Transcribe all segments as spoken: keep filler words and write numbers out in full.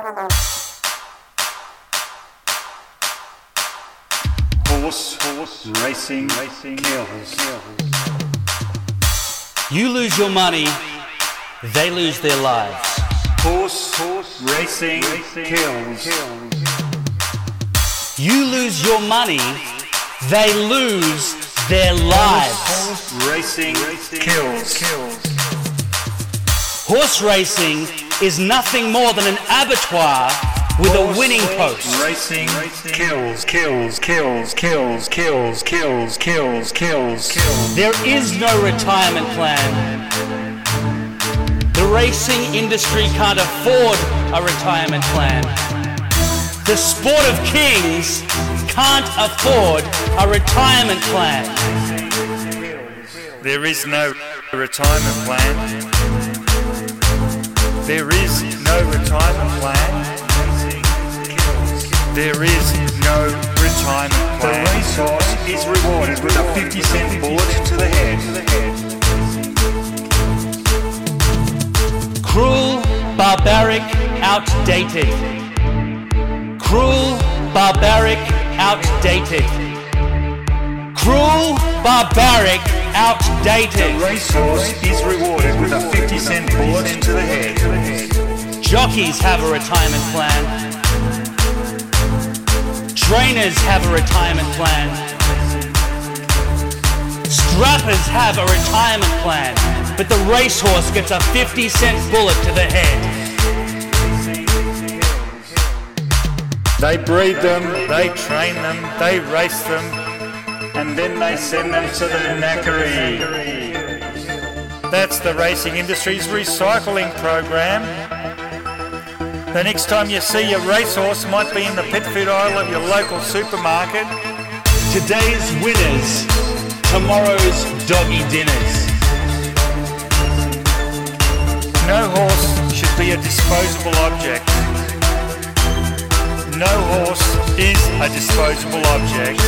Horse, horse racing, racing kills. You lose your money, they lose their lives. Horse, horse racing, racing kills. You lose your money, they lose their lives. Horse racing kills. Horse racing is nothing more than an abattoir with a winning post. Racing kills, kills, kills, kills, kills, kills, kills, kills, kills. There is no retirement plan. The racing industry can't afford a retirement plan. The sport of kings can't afford a retirement plan. There is no retirement plan. There is no retirement plan. There is no retirement plan. The racehorse is rewarded with a fifty cent bullet to the head. Cruel, barbaric, outdated. Cruel, barbaric, outdated. Cruel, barbaric, outdated. The racehorse is rewarded with a fifty cent bullet to the head. Jockeys have a retirement plan. Trainers have a retirement plan. Strappers have a retirement plan. But the racehorse gets a fifty cent bullet to the head. They breed them, they train them, they race them, and then they send them to the knackery. That's the racing industry's recycling program. The next time you see your racehorse might be in the pet food aisle of your local supermarket. Today's winners, tomorrow's doggy dinners. No horse should be a disposable object. No horse is a disposable object.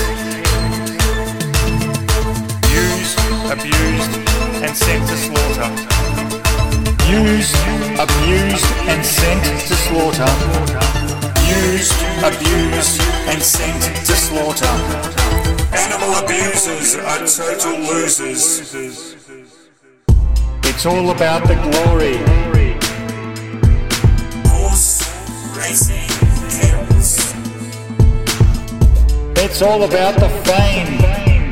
Used, abused, and sent to slaughter. Used, abused, and sent to slaughter. Used, abused, and sent to slaughter. Animal abusers are total losers. It's all about the glory. Horse racing kills. It's all about the fame.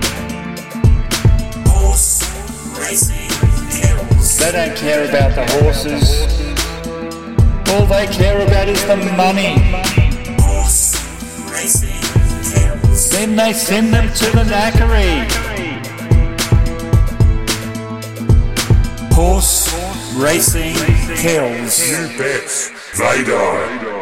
Horse racing kills. They don't care about the horses. All they care about is the money. Horse racing kills. Then they send them to the knackery. Horse racing kills. You bet they die.